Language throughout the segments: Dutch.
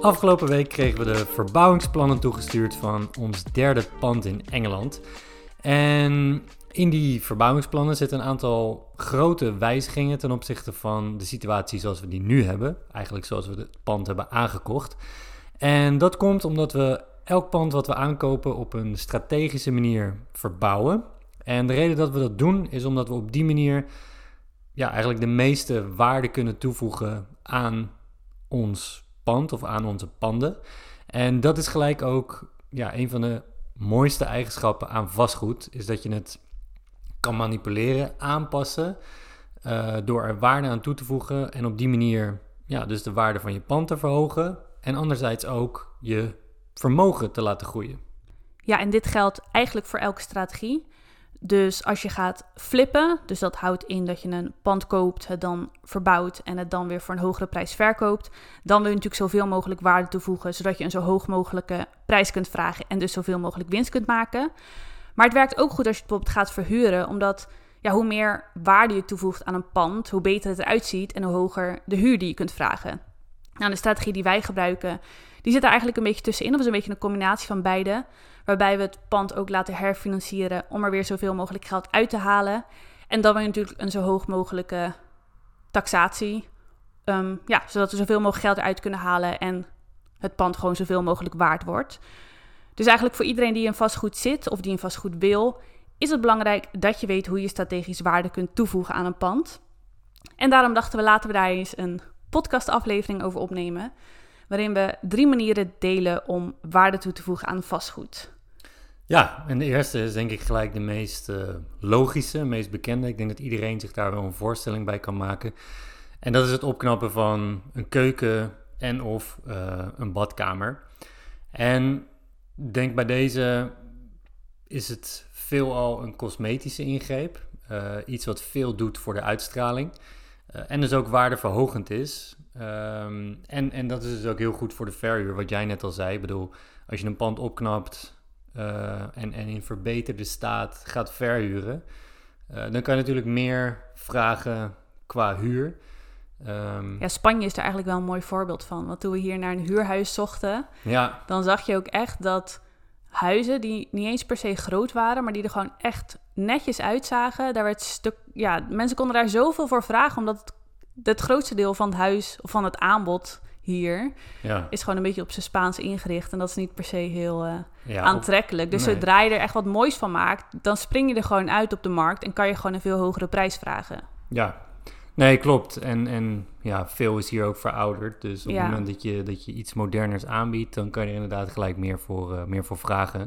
Afgelopen week kregen we de verbouwingsplannen toegestuurd van ons derde pand in Engeland. En in die verbouwingsplannen zitten een aantal grote wijzigingen ten opzichte van de situatie zoals we die nu hebben. Eigenlijk zoals we het pand hebben aangekocht. En dat komt omdat we elk pand wat we aankopen op een strategische manier verbouwen. En de reden dat we dat doen is omdat we op die manier eigenlijk de meeste waarde kunnen toevoegen aan ons pand of aan onze panden. En dat is gelijk ook een van de mooiste eigenschappen aan vastgoed, is dat je het kan manipuleren, aanpassen, door er waarde aan toe te voegen en op die manier dus de waarde van je pand te verhogen en anderzijds ook je vermogen te laten groeien. Ja, en dit geldt eigenlijk voor elke strategie. Dus als je gaat flippen, dus dat houdt in dat je een pand koopt, het dan verbouwt en het dan weer voor een hogere prijs verkoopt, dan wil je natuurlijk zoveel mogelijk waarde toevoegen, zodat je een zo hoog mogelijke prijs kunt vragen en dus zoveel mogelijk winst kunt maken. Maar het werkt ook goed als je het bijvoorbeeld gaat verhuren, omdat hoe meer waarde je toevoegt aan een pand, hoe beter het eruit ziet en hoe hoger de huur die je kunt vragen. Nou, de strategie die wij gebruiken, die zit er eigenlijk een beetje tussenin, of is een beetje een combinatie van beide, waarbij we het pand ook laten herfinancieren om er weer zoveel mogelijk geld uit te halen. En dan weer natuurlijk een zo hoog mogelijke taxatie, zodat we zoveel mogelijk geld eruit kunnen halen en het pand gewoon zoveel mogelijk waard wordt. Dus eigenlijk voor iedereen die in vastgoed zit of die in vastgoed wil, is het belangrijk dat je weet hoe je strategisch waarde kunt toevoegen aan een pand. En daarom dachten we, laten we daar eens een podcastaflevering over opnemen, waarin we 3 manieren delen om waarde toe te voegen aan vastgoed. Ja, en de eerste is denk ik gelijk de meest logische, meest bekende. Ik denk dat iedereen zich daar wel een voorstelling bij kan maken. En dat is het opknappen van een keuken en of een badkamer. En denk bij deze is het veelal een cosmetische ingreep. Iets wat veel doet voor de uitstraling. En dus ook waardeverhogend is. En dat is dus ook heel goed voor de verhuur, wat jij net al zei. Ik bedoel, als je een pand opknapt en in verbeterde staat gaat verhuren, dan kan je natuurlijk meer vragen qua huur. Spanje is er eigenlijk wel een mooi voorbeeld van. Want toen we hier naar een huurhuis zochten, dan zag je ook echt dat huizen die niet eens per se groot waren, maar die er gewoon echt netjes uitzagen. Daar werd mensen konden daar zoveel voor vragen, omdat het grootste deel van het huis of van het aanbod hier is gewoon een beetje op zijn Spaans ingericht. En dat is niet per se heel aantrekkelijk. Dus zodra je er echt wat moois van maakt, dan spring je er gewoon uit op de markt en kan je gewoon een veel hogere prijs vragen. Ja, nee, klopt. En veel is hier ook verouderd. Dus op het moment dat je iets moderners aanbiedt, dan kan je er inderdaad gelijk meer voor vragen.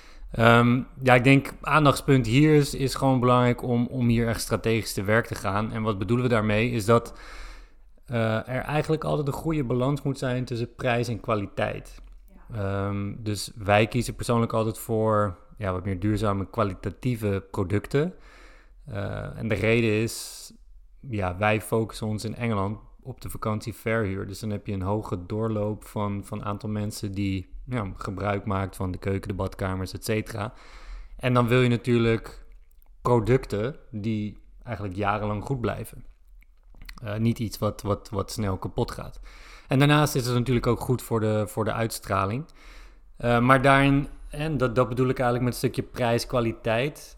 Ik denk aandachtspunt hier is gewoon belangrijk om hier echt strategisch te werk te gaan. En wat bedoelen we daarmee is dat er eigenlijk altijd een goede balans moet zijn tussen prijs en kwaliteit. Dus wij kiezen persoonlijk altijd voor wat meer duurzame kwalitatieve producten. En de reden is, wij focussen ons in Engeland op de vakantieverhuur. Dus dan heb je een hoge doorloop van aantal mensen die gebruik maakt van de keuken, de badkamers, et cetera. En dan wil je natuurlijk producten die eigenlijk jarenlang goed blijven. Niet iets wat snel kapot gaat. En daarnaast is het natuurlijk ook goed voor de uitstraling. Maar daarin, en dat bedoel ik eigenlijk met een stukje prijs-kwaliteit.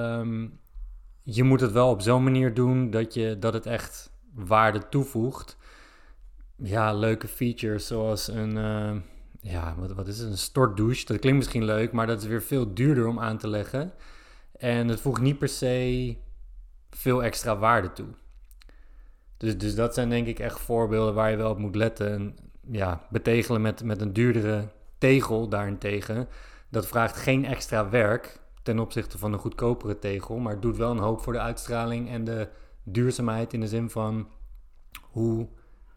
Je moet het wel op zo'n manier doen dat het echt waarde toevoegt. Ja, leuke features zoals een wat is het? Een stortdouche. Dat klinkt misschien leuk, maar dat is weer veel duurder om aan te leggen. En het voegt niet per se veel extra waarde toe. Dus dat zijn denk ik echt voorbeelden waar je wel op moet letten. En betegelen met een duurdere tegel daarentegen, dat vraagt geen extra werk ten opzichte van een goedkopere tegel, maar het doet wel een hoop voor de uitstraling en de duurzaamheid in de zin van hoe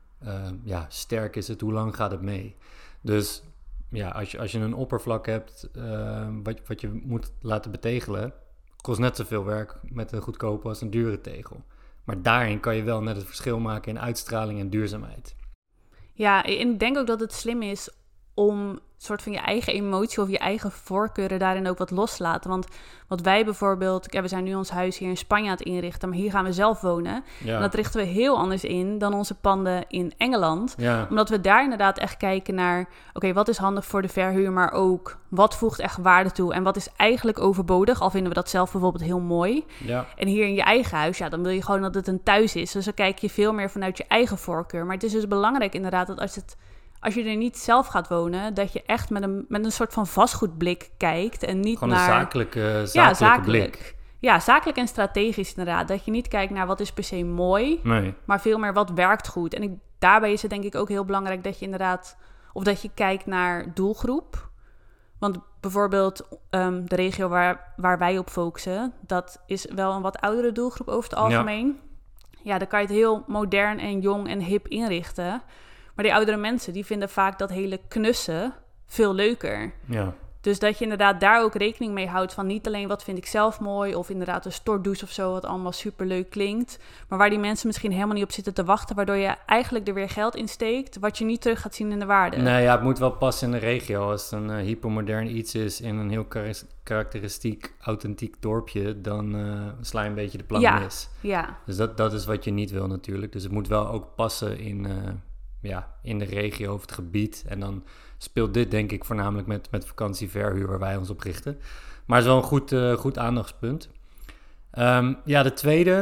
sterk is het, hoe lang gaat het mee. Dus als je een oppervlak hebt wat je moet laten betegelen, kost net zoveel werk met een goedkope als een dure tegel. Maar daarin kan je wel net het verschil maken in uitstraling en duurzaamheid. Ja, en ik denk ook dat het slim is om soort van je eigen emotie of je eigen voorkeuren daarin ook wat los te laten. Want wat wij bijvoorbeeld, we zijn nu ons huis hier in Spanje aan het inrichten, maar hier gaan we zelf wonen. Ja. En dat richten we heel anders in dan onze panden in Engeland. Ja. Omdat we daar inderdaad echt kijken naar, oké, wat is handig voor de verhuur, maar ook wat voegt echt waarde toe en wat is eigenlijk overbodig, al vinden we dat zelf bijvoorbeeld heel mooi. Ja. En hier in je eigen huis, ja, dan wil je gewoon dat het een thuis is. Dus dan kijk je veel meer vanuit je eigen voorkeur. Maar het is dus belangrijk inderdaad dat als je er niet zelf gaat wonen, dat je echt met een soort van vastgoedblik kijkt en niet gewoon naar... een zakelijke blik. Ja, zakelijk en strategisch inderdaad. Dat je niet kijkt naar wat is per se mooi, maar veel meer wat werkt goed. En daarbij is het denk ik ook heel belangrijk dat je inderdaad... of dat je kijkt naar doelgroep. Want bijvoorbeeld de regio waar wij op focussen, dat is wel een wat oudere doelgroep over het algemeen. Ja, dan kan je het heel modern en jong en hip inrichten. Maar die oudere mensen, die vinden vaak dat hele knussen veel leuker. Ja. Dus dat je inderdaad daar ook rekening mee houdt van niet alleen wat vind ik zelf mooi, of inderdaad een stortdouche of zo, wat allemaal superleuk klinkt. Maar waar die mensen misschien helemaal niet op zitten te wachten, waardoor je eigenlijk er weer geld in steekt, wat je niet terug gaat zien in de waarde. Nee, ja, het moet wel passen in de regio. Als het een hypermodern iets is in een heel karakteristiek, authentiek dorpje, dan sla je een beetje de plank mis. Ja. Dus dat is wat je niet wil natuurlijk. Dus het moet wel ook passen in de regio of het gebied. En dan speelt dit denk ik voornamelijk met vakantieverhuur waar wij ons op richten. Maar het is wel een goed aandachtspunt. De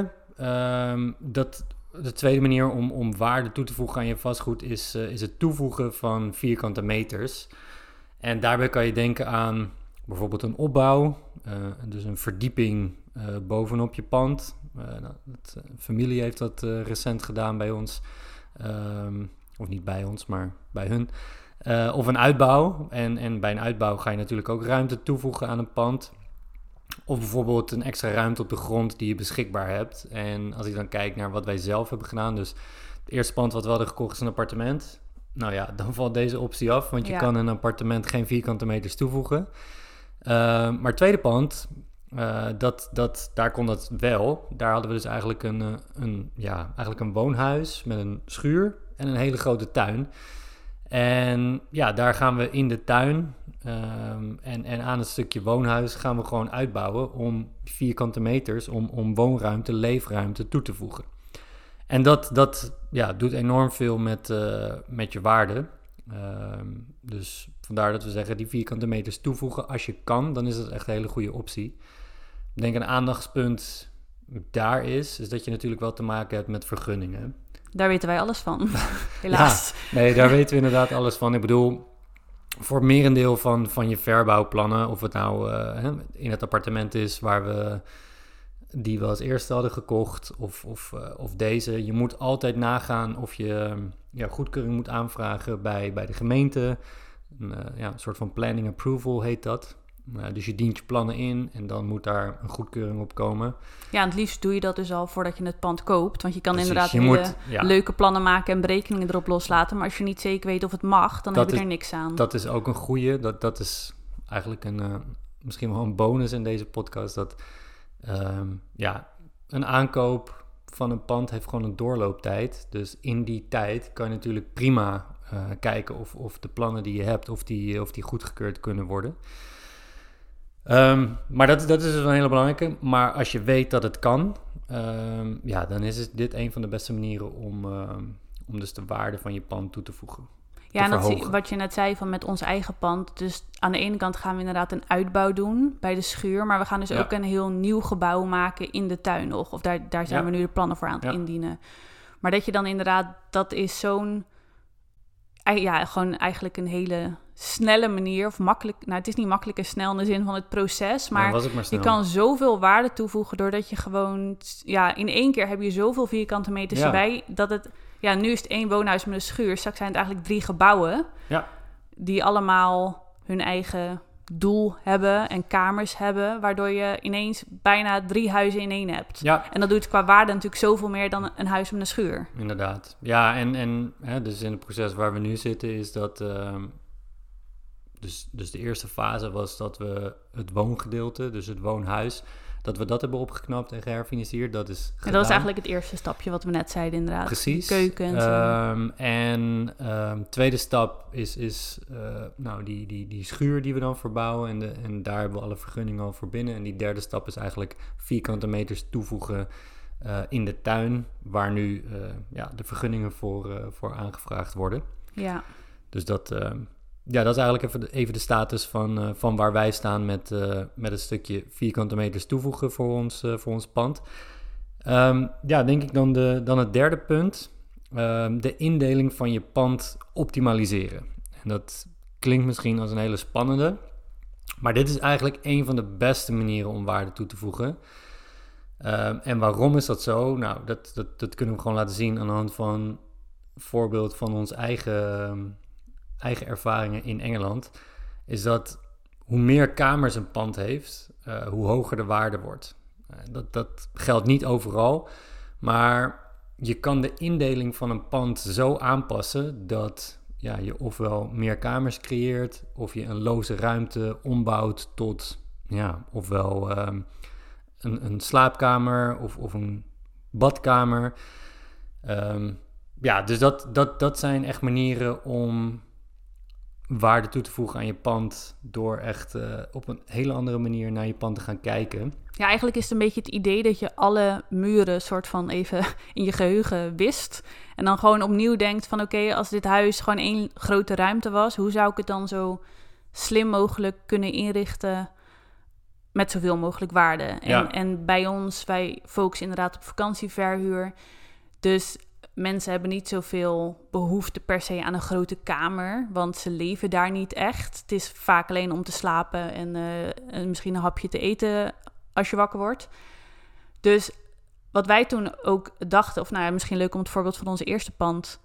tweede manier om waarde toe te voegen aan je vastgoed is het toevoegen van vierkante meters. En daarbij kan je denken aan bijvoorbeeld een opbouw, dus een verdieping bovenop je pand. Familie heeft dat recent gedaan bij ons. Of niet bij ons, maar bij hun. Of een uitbouw. En bij een uitbouw ga je natuurlijk ook ruimte toevoegen aan een pand. Of bijvoorbeeld een extra ruimte op de grond die je beschikbaar hebt. En als ik dan kijk naar wat wij zelf hebben gedaan. Dus het eerste pand wat we hadden gekocht is een appartement. Nou ja, dan valt deze optie af. Want je kan in een appartement geen vierkante meters toevoegen. Maar het tweede pand, daar kon dat wel. Daar hadden we dus eigenlijk een woonhuis met een schuur en een hele grote tuin. En ja, daar gaan we in de tuin en aan het stukje woonhuis gaan we gewoon uitbouwen om vierkante meters, om woonruimte, leefruimte toe te voegen. En dat doet enorm veel met je waarde. Dus vandaar dat we zeggen, die vierkante meters toevoegen als je kan, dan is dat echt een hele goede optie. Ik denk een aandachtspunt daar is dat je natuurlijk wel te maken hebt met vergunningen. Daar weten wij alles van, helaas. Ja, nee, daar weten we inderdaad alles van. Ik bedoel, voor het merendeel van je verbouwplannen, of het nou in het appartement is die we als eerste hadden gekocht, of deze. Je moet altijd nagaan of je goedkeuring moet aanvragen bij de gemeente. Een soort van planning approval heet dat. Dus je dient je plannen in en dan moet daar een goedkeuring op komen. Ja, en het liefst doe je dat dus al voordat je het pand koopt. Want je kan inderdaad leuke plannen maken en berekeningen erop loslaten. Maar als je niet zeker weet of het mag, dan heb je er niks aan. Dat is ook een goeie. Dat is eigenlijk misschien wel een bonus in deze podcast. Dat een aankoop van een pand heeft gewoon een doorlooptijd. Dus in die tijd kan je natuurlijk prima kijken of de plannen die je hebt, of die goedgekeurd kunnen worden. Maar dat is dus een hele belangrijke. Maar als je weet dat het kan, dan is dit een van de beste manieren om dus de waarde van je pand toe te voegen. Ja, en wat je net zei van met ons eigen pand. Dus aan de ene kant gaan we inderdaad een uitbouw doen bij de schuur. Maar we gaan dus ook een heel nieuw gebouw maken in de tuin nog. Of daar zijn we nu de plannen voor aan het indienen. Maar dat je dan inderdaad, dat is zo'n... gewoon eigenlijk een hele snelle manier, of makkelijk... Nou, het is niet makkelijk en snel in de zin van het proces, maar je kan zoveel waarde toevoegen doordat je gewoon... Ja, in één keer heb je zoveel vierkante meters erbij, dat het... Ja, nu is het 1 woonhuis met een schuur. Straks zijn het eigenlijk 3 gebouwen die allemaal hun eigen doel hebben en kamers hebben, waardoor je ineens bijna 3 huizen in 1 hebt. Ja. En dat doet qua waarde natuurlijk zoveel meer dan een huis met een schuur. Inderdaad. Ja, en dus in het proces waar we nu zitten is dat... Dus de eerste fase was dat we het woongedeelte, dus het woonhuis, dat we dat hebben opgeknapt en geherfinancierd. Dat is gedaan. En dat is eigenlijk het eerste stapje wat we net zeiden inderdaad. Precies. De keuken en zo. Tweede stap is die schuur die we dan verbouwen. En daar hebben we alle vergunningen al voor binnen. En die derde stap is eigenlijk vierkante meters toevoegen in de tuin, waar nu de vergunningen voor aangevraagd worden. Ja. Dus dat is eigenlijk even de status van waar wij staan met het stukje vierkante meters toevoegen voor ons pand. Denk ik dan het derde punt. De indeling van je pand optimaliseren. En dat klinkt misschien als een hele spannende, maar dit is eigenlijk een van de beste manieren om waarde toe te voegen. En waarom is dat zo? Nou, dat kunnen we gewoon laten zien aan de hand van een voorbeeld van ons eigen ervaringen in Engeland. Is dat hoe meer kamers een pand heeft, hoe hoger de waarde wordt. Dat geldt niet overal, maar je kan de indeling van een pand zo aanpassen dat je ofwel meer kamers creëert, of je een loze ruimte ombouwt tot ofwel een slaapkamer of een badkamer. Dus dat zijn echt manieren om waarde toe te voegen aan je pand door echt op een hele andere manier naar je pand te gaan kijken. Ja, eigenlijk is het een beetje het idee dat je alle muren soort van even in je geheugen wist. En dan gewoon opnieuw denkt van oké, als dit huis gewoon één grote ruimte was, hoe zou ik het dan zo slim mogelijk kunnen inrichten met zoveel mogelijk waarde? En bij ons, wij focussen inderdaad op vakantieverhuur. Dus mensen hebben niet zoveel behoefte per se aan een grote kamer, want ze leven daar niet echt. Het is vaak alleen om te slapen en misschien een hapje te eten als je wakker wordt. Dus wat wij toen ook dachten, of misschien leuk om het voorbeeld van onze eerste pand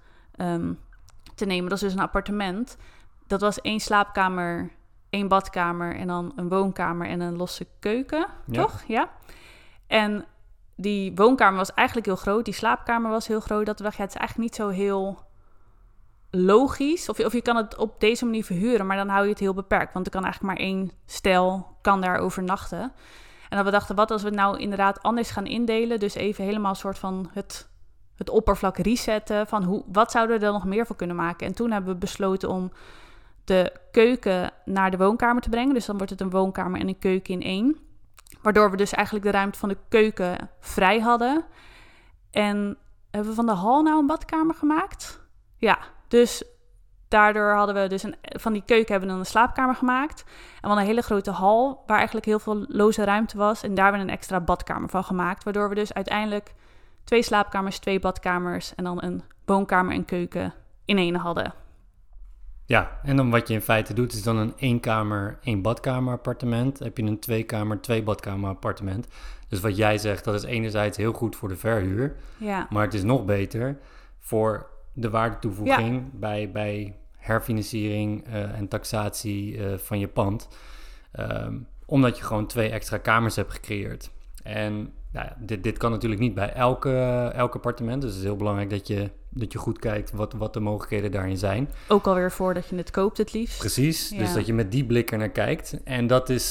te nemen, dat is dus een appartement. Dat was 1 slaapkamer, 1 badkamer en dan een woonkamer en een losse keuken, toch? Ja. En die woonkamer was eigenlijk heel groot, die slaapkamer was heel groot. Dat we dachten, het is eigenlijk niet zo heel logisch. Of je kan het op deze manier verhuren, maar dan hou je het heel beperkt. Want er kan eigenlijk maar 1 stel kan daar overnachten. En dan we dachten, wat als we het nou inderdaad anders gaan indelen? Dus even helemaal soort van het oppervlak resetten. Van wat zouden we er nog meer voor kunnen maken? En toen hebben we besloten om de keuken naar de woonkamer te brengen. Dus dan wordt het een woonkamer en een keuken in 1. Waardoor we dus eigenlijk de ruimte van de keuken vrij hadden. En hebben we van de hal nou een badkamer gemaakt? Ja, dus daardoor hadden we dus van die keuken hebben we dan een slaapkamer gemaakt. En we hadden een hele grote hal waar eigenlijk heel veel loze ruimte was. En daar hebben we een extra badkamer van gemaakt. Waardoor we dus uiteindelijk 2 slaapkamers, 2 badkamers en dan een woonkamer en keuken in 1 hadden. Ja, en dan wat je in feite doet is dan een 1 kamer, 1 badkamer appartement. Heb je een 2 kamer, 2 badkamer appartement. Dus wat jij zegt, dat is enerzijds heel goed voor de verhuur. Ja. Maar het is nog beter voor de waardetoevoeging bij herfinanciering en taxatie van je pand. Omdat je gewoon 2 extra kamers hebt gecreëerd. En dit kan natuurlijk niet bij elk appartement. Dus het is heel belangrijk dat je goed kijkt wat de mogelijkheden daarin zijn. Ook alweer voordat je het koopt het liefst. Precies, dus dat je met die blik er naar kijkt. En dat is,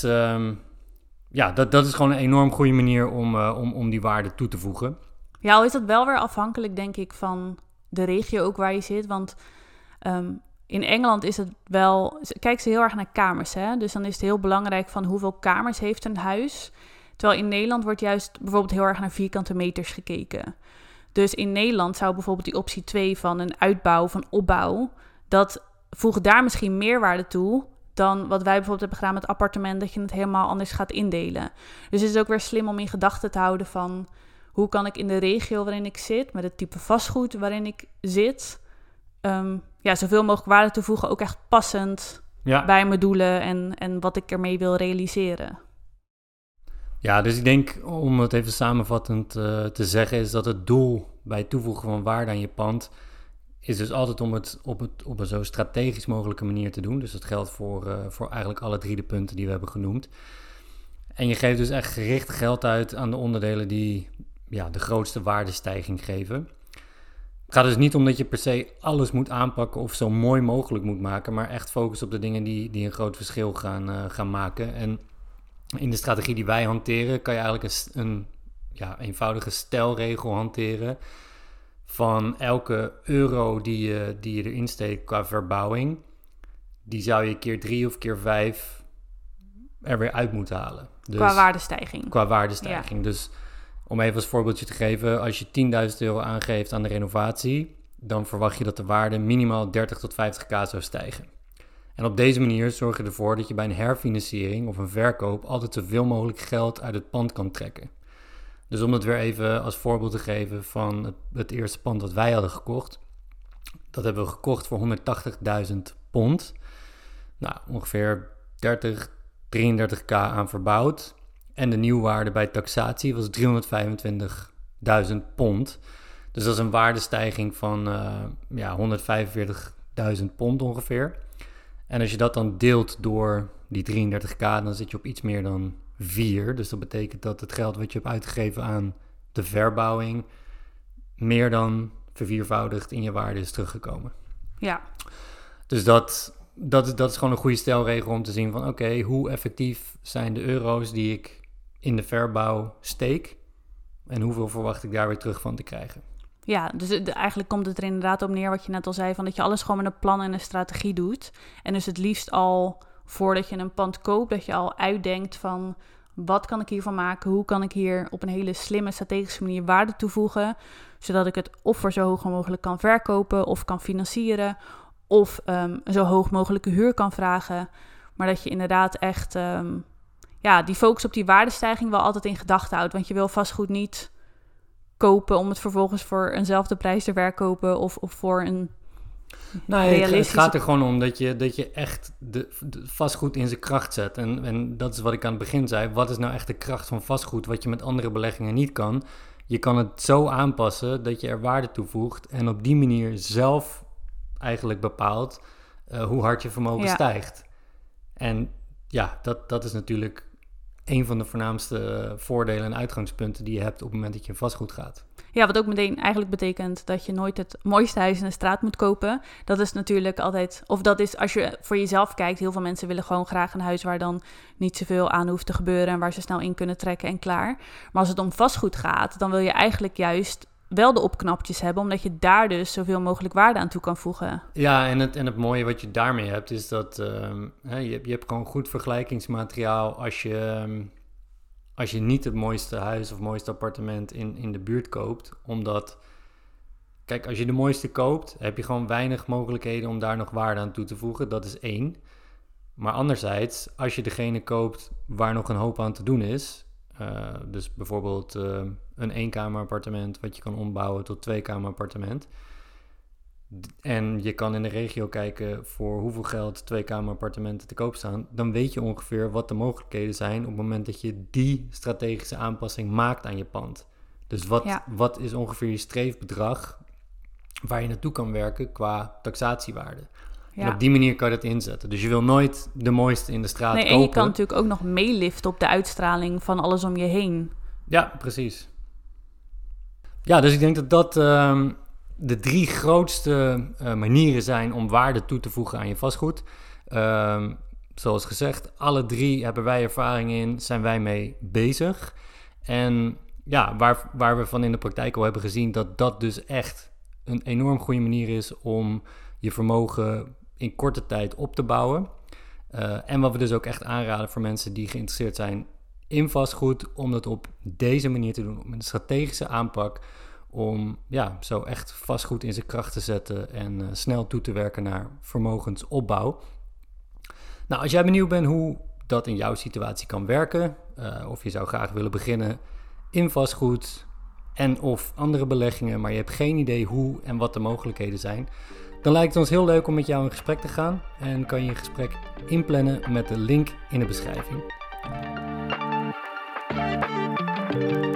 dat is gewoon een enorm goede manier om die waarde toe te voegen. Ja, al is dat wel weer afhankelijk, denk ik, van de regio ook waar je zit. Want in Engeland is het wel, kijken ze heel erg naar kamers. Hè? Dus dan is het heel belangrijk van hoeveel kamers heeft een huis. Terwijl in Nederland wordt juist bijvoorbeeld heel erg naar vierkante meters gekeken. Dus in Nederland zou bijvoorbeeld die optie 2 van een uitbouw, van opbouw, dat voegt daar misschien meerwaarde toe dan wat wij bijvoorbeeld hebben gedaan met het appartement, dat je het helemaal anders gaat indelen. Dus het is ook weer slim om in gedachten te houden van hoe kan ik in de regio waarin ik zit, met het type vastgoed waarin ik zit, zoveel mogelijk waarde toevoegen, ook echt passend bij mijn doelen en wat ik ermee wil realiseren. Ja, dus ik denk, om het even samenvattend te zeggen, is dat het doel bij het toevoegen van waarde aan je pand is dus altijd om het op een zo strategisch mogelijke manier te doen. Dus dat geldt voor eigenlijk alle 3 de punten die we hebben genoemd. En je geeft dus echt gericht geld uit aan de onderdelen die de grootste waardestijging geven. Het gaat dus niet om dat je per se alles moet aanpakken of zo mooi mogelijk moet maken, maar echt focus op de dingen die een groot verschil gaan maken. En In de strategie die wij hanteren kan je eigenlijk een eenvoudige stelregel hanteren van elke euro die je erin steekt qua verbouwing, die zou je keer 3 of keer 5 er weer uit moeten halen. Dus, qua waardestijging. Qua waardestijging. Ja. Dus om even als voorbeeldje te geven, als je 10.000 euro aangeeft aan de renovatie, dan verwacht je dat de waarde minimaal 30 tot 50k zou stijgen. En op deze manier zorg je ervoor dat je bij een herfinanciering of een verkoop altijd zoveel mogelijk geld uit het pand kan trekken. Dus om het weer even als voorbeeld te geven van het eerste pand dat wij hadden gekocht. Dat hebben we gekocht voor 180.000 pond. Nou, ongeveer 33k aan verbouwd. En de nieuwwaarde bij taxatie was 325.000 pond. Dus dat is een waardestijging van 145.000 pond ongeveer. En als je dat dan deelt door die 33k, dan zit je op iets meer dan 4. Dus dat betekent dat het geld wat je hebt uitgegeven aan de verbouwing meer dan verviervoudigd in je waarde is teruggekomen. Ja. Dus dat is gewoon een goede stelregel om te zien van oké, hoe effectief zijn de euro's die ik in de verbouw steek en hoeveel verwacht ik daar weer terug van te krijgen. Ja, dus eigenlijk komt het er inderdaad op neer wat je net al zei, van dat je alles gewoon met een plan en een strategie doet. En dus het liefst al voordat je een pand koopt, dat je al uitdenkt van wat kan ik hiervan maken? Hoe kan ik hier op een hele slimme strategische manier waarde toevoegen, zodat ik het of voor zo hoog mogelijk kan verkopen of kan financieren of zo hoog mogelijke huur kan vragen. Maar dat je inderdaad echt die focus op die waardestijging wel altijd in gedachten houdt. Want je wil vastgoed niet kopen om het vervolgens voor eenzelfde prijs te verkopen of voor een realistische... Het gaat er gewoon om dat je echt de vastgoed in zijn kracht zet. En dat is wat ik aan het begin zei. Wat is nou echt de kracht van vastgoed wat je met andere beleggingen niet kan? Je kan het zo aanpassen dat je er waarde toevoegt en op die manier zelf eigenlijk bepaalt hoe hard je vermogen stijgt. En ja, dat is natuurlijk een van de voornaamste voordelen en uitgangspunten die je hebt op het moment dat je in vastgoed gaat. Ja, wat ook meteen eigenlijk betekent dat je nooit het mooiste huis in de straat moet kopen. Dat is natuurlijk altijd, of dat is als je voor jezelf kijkt, heel veel mensen willen gewoon graag een huis waar dan niet zoveel aan hoeft te gebeuren en waar ze snel in kunnen trekken en klaar. Maar als het om vastgoed gaat, dan wil je eigenlijk juist wel de opknapjes hebben, omdat je daar dus zoveel mogelijk waarde aan toe kan voegen. Ja, en het mooie wat je daarmee hebt, is dat je hebt gewoon goed vergelijkingsmateriaal als je niet het mooiste huis of mooiste appartement in de buurt koopt. Omdat, kijk, als je de mooiste koopt, heb je gewoon weinig mogelijkheden om daar nog waarde aan toe te voegen. Dat is 1. Maar anderzijds, als je degene koopt waar nog een hoop aan te doen is, dus bijvoorbeeld een 1-kamer appartement wat je kan ombouwen tot 2-kamer appartement. En je kan in de regio kijken voor hoeveel geld 2-kamer appartementen te koop staan. Dan weet je ongeveer wat de mogelijkheden zijn op het moment dat je die strategische aanpassing maakt aan je pand. Dus wat is ongeveer je streefbedrag waar je naartoe kan werken qua taxatiewaarde? Ja. En op die manier kan je dat inzetten. Dus je wil nooit de mooiste in de straat kopen. En je kan natuurlijk ook nog meeliften op de uitstraling van alles om je heen. Ja, precies. Ja, dus ik denk dat de 3 grootste manieren zijn om waarde toe te voegen aan je vastgoed. Zoals gezegd, alle 3 hebben wij ervaring in, zijn wij mee bezig. En ja, waar we van in de praktijk al hebben gezien dat dus echt een enorm goede manier is om je vermogen in korte tijd op te bouwen. En wat we dus ook echt aanraden voor mensen die geïnteresseerd zijn in vastgoed, om dat op deze manier te doen, met een strategische aanpak, om zo echt vastgoed in zijn kracht te zetten en snel toe te werken naar vermogensopbouw. Nou, als jij benieuwd bent hoe dat in jouw situatie kan werken, of je zou graag willen beginnen in vastgoed en of andere beleggingen, maar je hebt geen idee hoe en wat de mogelijkheden zijn, dan lijkt het ons heel leuk om met jou in gesprek te gaan en kan je een gesprek inplannen met de link in de beschrijving.